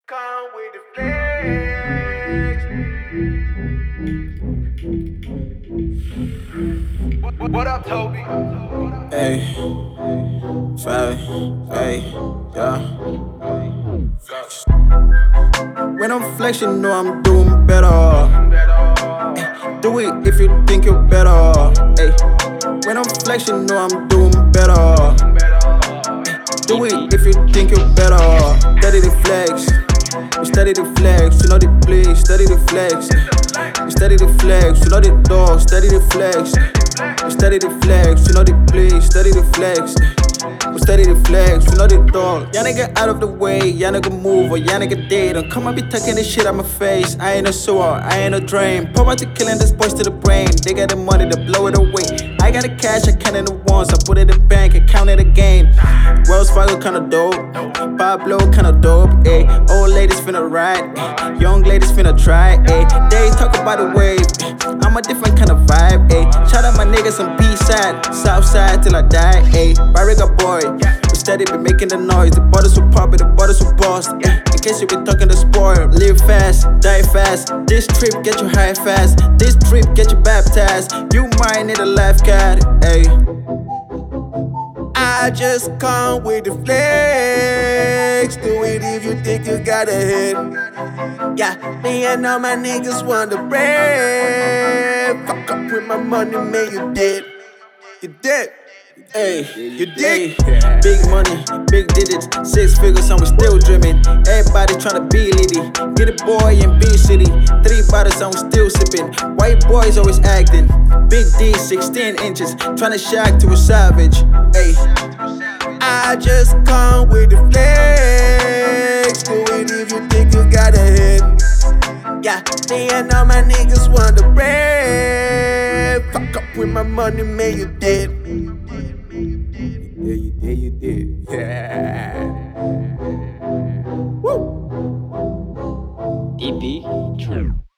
Come with the flex. What up, Toby? Hey, five, hey, yeah. When I'm flexing, you know I'm doing better. Do it if you think you're better. Hey, when I'm flexing, you know I'm doing better. Do it if you think you're better. Steady the flex. You steady the flex, you know the play, steady the flex. You steady the flex, you know the dog, steady the flex. You steady the flex, you know the play, steady the flex. You steady the flex, you know the dog. Y'all nigga out of the way, y'all nigga move or y'all nigga dead. Don't come and be tucking this shit out my face. I ain't a sewer, I ain't a drain. Poverty killing this boys to the brain. They got the money to blow it away. I got the cash, I count it once. I put it in the bank, I count it again. Wells Fargo kinda dope, Pablo kinda dope, ayy. Old ladies finna ride, young ladies finna try, ayy. They talk about the wave, I'm a different kind of vibe, ayy. Shout out my niggas on B-side, south side till I die, ayy. Barriga boy, we steady be making the noise. The bottles will pop it, the bottles will bust, ayy. In case you been talking the spoil, live fast, die fast. This trip get you high fast, this trip get you baptized. You might need a lifeguard, ayy. I just come with the flex. Do it if you think you got a hit. Yeah, me and all my niggas want the bread. Fuck up with my money, man, you dead. You dead. Hey, You dig? big money, big digits, 6 figures, and we still dreaming. Everybody tryna be litty. Get a boy in B City, 3 bottles, and we still sipping. White boys always acting. Big D, 16 inches, tryna shock to a savage. Hey, I just come with the flex. Do it if you think you got a hit. Yeah, me and all my niggas want the bread. Fuck up with my money, man, you dead. yeah, you did. Yeah. Woo! DB True.